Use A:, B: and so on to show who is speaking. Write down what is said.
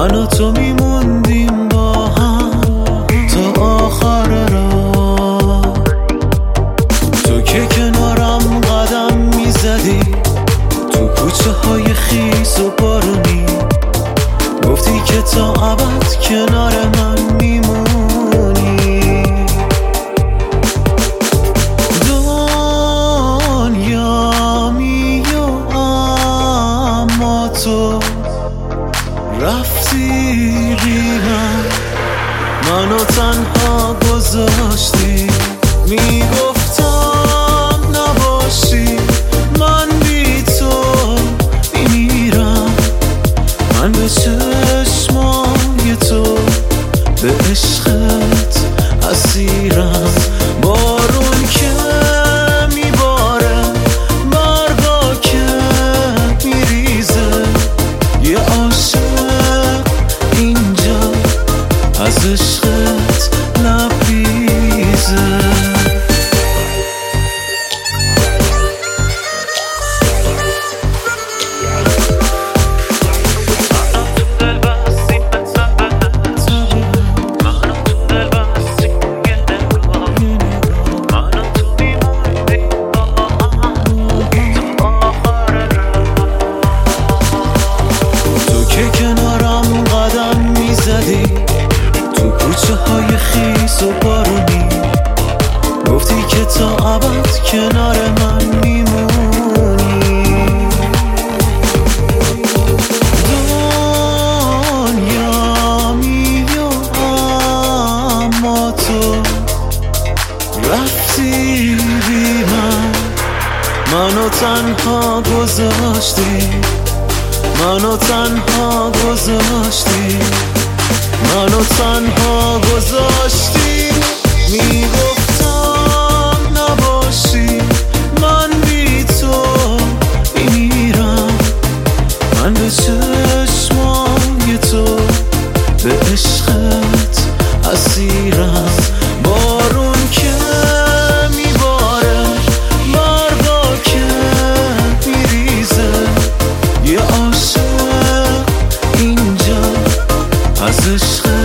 A: من و تو میموندیم با هم تا آخر راه. تو که کنارم قدم میزدی تو کوچه های خیس و بارونی، گفتی که تا ابد کنار من میمونی. دنیا میو اما تو رفتی بی منو تنها گذاشتی. میگفتم نباشی من بی تو میمیرم، من به چشمای تو به عشقت اسیرم. بارون که میباره برگا که میریزه، یه عاشق اینجا از عشقت لبریزه. تو کوچه های خیس و بارونی، گفتی که تا ابد کنار من میمونی. دنیا میو اما تو رفتی بی منو تنها گذاشتی، منو تنها گذاشتی، منو تنها گذاشتی. میگفتم نباشی من بی تو میمیرم، من به چشمای تو به عشقت اسیرم. بارون که میباره برگا که میریزه، یه عاشق اینجا از عشق